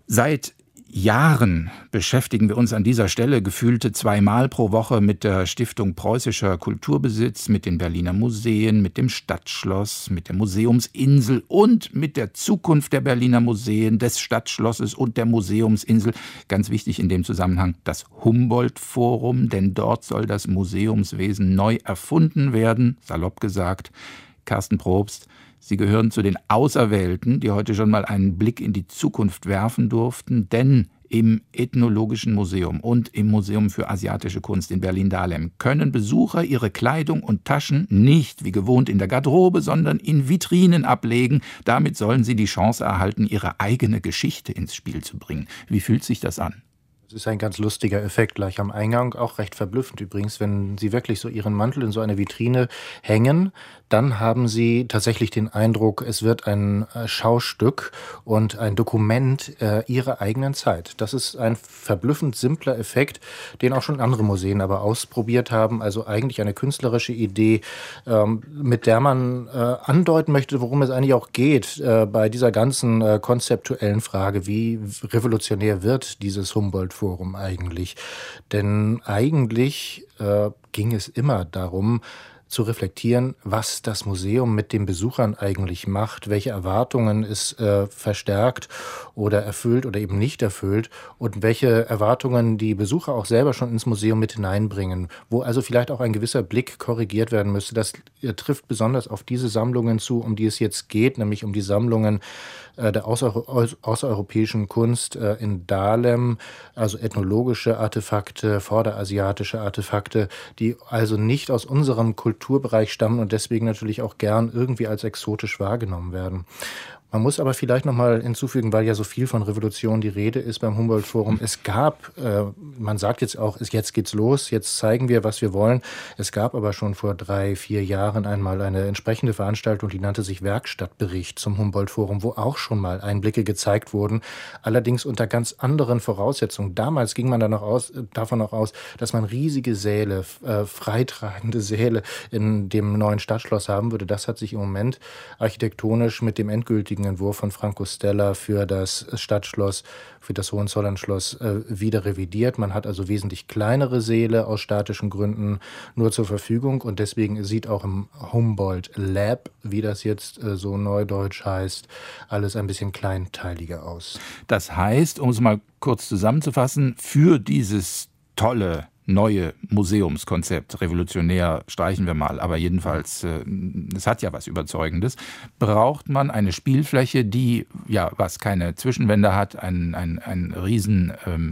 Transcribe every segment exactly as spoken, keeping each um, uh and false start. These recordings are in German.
Seit Jahren beschäftigen wir uns an dieser Stelle gefühlte zweimal pro Woche mit der Stiftung Preußischer Kulturbesitz, mit den Berliner Museen, mit dem Stadtschloss, mit der Museumsinsel und mit der Zukunft der Berliner Museen, des Stadtschlosses und der Museumsinsel. Ganz wichtig in dem Zusammenhang das Humboldt-Forum, denn dort soll das Museumswesen neu erfunden werden, salopp gesagt. Carsten Probst, Sie gehören zu den Auserwählten, die heute schon mal einen Blick in die Zukunft werfen durften, denn im Ethnologischen Museum und im Museum für asiatische Kunst in Berlin-Dahlem können Besucher ihre Kleidung und Taschen nicht wie gewohnt in der Garderobe, sondern in Vitrinen ablegen. Damit sollen sie die Chance erhalten, ihre eigene Geschichte ins Spiel zu bringen. Wie fühlt sich das an? Das ist ein ganz lustiger Effekt gleich am Eingang, auch recht verblüffend übrigens. Wenn Sie wirklich so Ihren Mantel in so eine Vitrine hängen, dann haben Sie tatsächlich den Eindruck, es wird ein Schaustück und ein Dokument äh, Ihrer eigenen Zeit. Das ist ein verblüffend simpler Effekt, den auch schon andere Museen aber ausprobiert haben. Also eigentlich eine künstlerische Idee, ähm, mit der man äh, andeuten möchte, worum es eigentlich auch geht äh, bei dieser ganzen äh, konzeptuellen Frage, wie revolutionär wird dieses Humboldt Forum eigentlich. Denn eigentlich äh, ging es immer darum, zu reflektieren, was das Museum mit den Besuchern eigentlich macht, welche Erwartungen es äh, verstärkt oder erfüllt oder eben nicht erfüllt und welche Erwartungen die Besucher auch selber schon ins Museum mit hineinbringen, wo also vielleicht auch ein gewisser Blick korrigiert werden müsste. Das äh, trifft besonders auf diese Sammlungen zu, um die es jetzt geht, nämlich um die Sammlungen äh, der außer, außereuropäischen Kunst äh, in Dahlem, also ethnologische Artefakte, vorderasiatische Artefakte, die also nicht aus unserem Kultur Kulturbereich stammen und deswegen natürlich auch gern irgendwie als exotisch wahrgenommen werden. Man muss aber vielleicht noch mal hinzufügen, weil ja so viel von Revolution die Rede ist beim Humboldt-Forum. Es gab, äh, man sagt jetzt auch, jetzt geht's los, jetzt zeigen wir, was wir wollen. Es gab aber schon vor drei, vier Jahren einmal eine entsprechende Veranstaltung, die nannte sich Werkstattbericht zum Humboldt-Forum, wo auch schon mal Einblicke gezeigt wurden, allerdings unter ganz anderen Voraussetzungen. Damals ging man dann noch aus, davon noch aus, dass man riesige Säle, äh, freitragende Säle in dem neuen Stadtschloss haben würde. Das hat sich im Moment architektonisch mit dem endgültigen Entwurf von Franco Stella für das Stadtschloss, für das Hohenzollernschloss äh, wieder revidiert. Man hat also wesentlich kleinere Säle aus statischen Gründen nur zur Verfügung und deswegen sieht auch im Humboldt Lab, wie das jetzt äh, so neudeutsch heißt, alles ein bisschen kleinteiliger aus. Das heißt, um es mal kurz zusammenzufassen, für dieses tolle neue Museumskonzept, revolutionär streichen wir mal, aber jedenfalls, äh, es hat ja was Überzeugendes, braucht man eine Spielfläche, die, ja, was keine Zwischenwände hat, ein, ein, ein riesen ähm,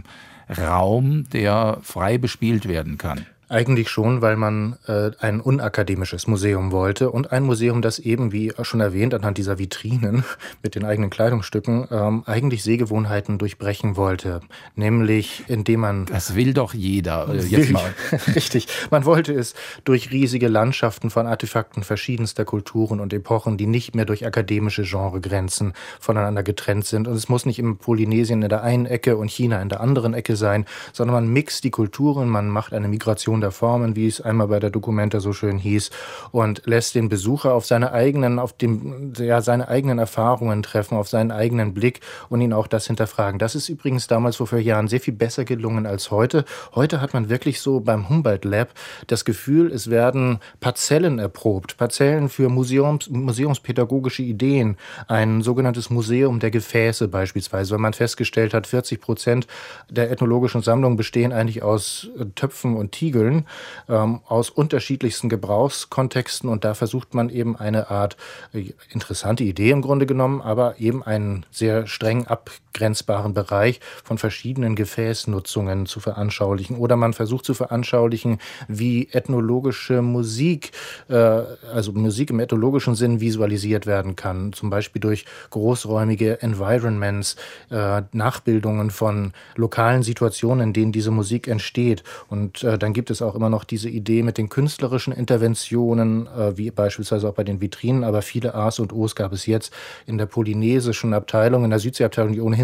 Raum, der frei bespielt werden kann. Eigentlich schon, weil man äh, ein unakademisches Museum wollte und ein Museum, das eben, wie schon erwähnt, anhand dieser Vitrinen mit den eigenen Kleidungsstücken ähm, eigentlich Sehgewohnheiten durchbrechen wollte. Nämlich, indem man... Das will doch jeder, äh, jetzt mal. Richtig. Man wollte es durch riesige Landschaften von Artefakten verschiedenster Kulturen und Epochen, die nicht mehr durch akademische Genregrenzen voneinander getrennt sind. Und es muss nicht im Polynesien in der einen Ecke und China in der anderen Ecke sein, sondern man mixt die Kulturen, man macht eine Migration der Formen, wie es einmal bei der Documenta so schön hieß, und lässt den Besucher auf seine eigenen, auf dem, ja, seine eigenen Erfahrungen treffen, auf seinen eigenen Blick und ihn auch das hinterfragen. Das ist übrigens damals vor vier Jahren sehr viel besser gelungen als heute. Heute hat man wirklich so beim Humboldt Lab das Gefühl, es werden Parzellen erprobt, Parzellen für Museums, museumspädagogische Ideen, ein sogenanntes Museum der Gefäße beispielsweise, weil man festgestellt hat, vierzig Prozent der ethnologischen Sammlungen bestehen eigentlich aus Töpfen und Tiegeln, ähm, aus unterschiedlichsten Gebrauchskontexten und da versucht man eben eine Art äh, interessante Idee im Grunde genommen, aber eben einen sehr streng abgrenzbaren Bereich von verschiedenen Gefäßnutzungen zu veranschaulichen oder man versucht zu veranschaulichen, wie ethnologische Musik, äh, also Musik im ethnologischen Sinn visualisiert werden kann, zum Beispiel durch großräumige Environments, äh, Nachbildungen von lokalen Situationen, in denen diese Musik entsteht und äh, dann gibt es auch immer noch diese Idee mit den künstlerischen Interventionen, äh, wie beispielsweise auch bei den Vitrinen, aber viele A's und O's gab es jetzt in der polynesischen Abteilung, in der Südseeabteilung, die ohnehin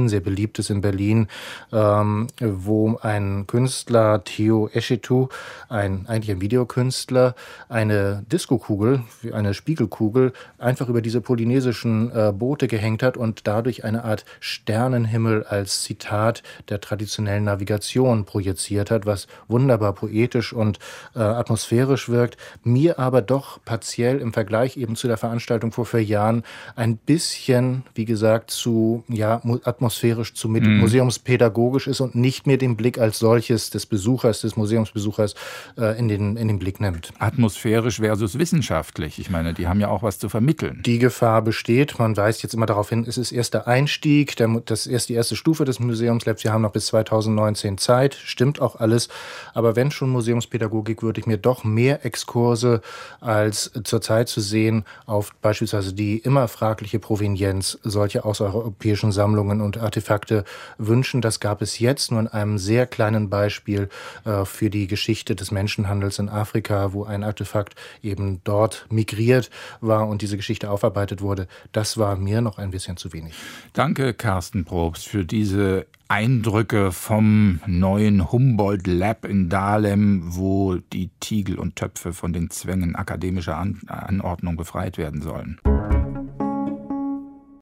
ohnehin sehr beliebt ist in Berlin, ähm, wo ein Künstler, Theo Eschitu, ein eigentlich ein Videokünstler, eine Diskokugel, eine Spiegelkugel, einfach über diese polynesischen äh, Boote gehängt hat und dadurch eine Art Sternenhimmel als Zitat der traditionellen Navigation projiziert hat, was wunderbar poetisch und äh, atmosphärisch wirkt, mir aber doch partiell im Vergleich eben zu der Veranstaltung vor vier Jahren ein bisschen, wie gesagt, zu ja atmosphärisch, zu mm. museumspädagogisch ist und nicht mehr den Blick als solches des Besuchers, des Museumsbesuchers äh, in den, in den Blick nimmt. Atmosphärisch versus wissenschaftlich. Ich meine, die haben ja auch was zu vermitteln. Die Gefahr besteht. Man weist jetzt immer darauf hin, es ist erst der Einstieg, der, das ist die erste Stufe des Museumslabs. Wir haben noch bis zweitausendneunzehn Zeit. Stimmt auch alles. Aber wenn schon Museumspädagogik, würde ich mir doch mehr Exkurse als zurzeit zu sehen auf beispielsweise die immer fragliche Provenienz solcher außereuropäischen Sammlungen und Artefakte wünschen. Das gab es jetzt nur in einem sehr kleinen Beispiel äh, für die Geschichte des Menschenhandels in Afrika, wo ein Artefakt eben dort migriert war und diese Geschichte aufarbeitet wurde. Das war mir noch ein bisschen zu wenig. Danke, Carsten Probst, für diese Eindrücke vom neuen Humboldt Lab in Dahlem, wo die Tiegel und Töpfe von den Zwängen akademischer An- Anordnung befreit werden sollen.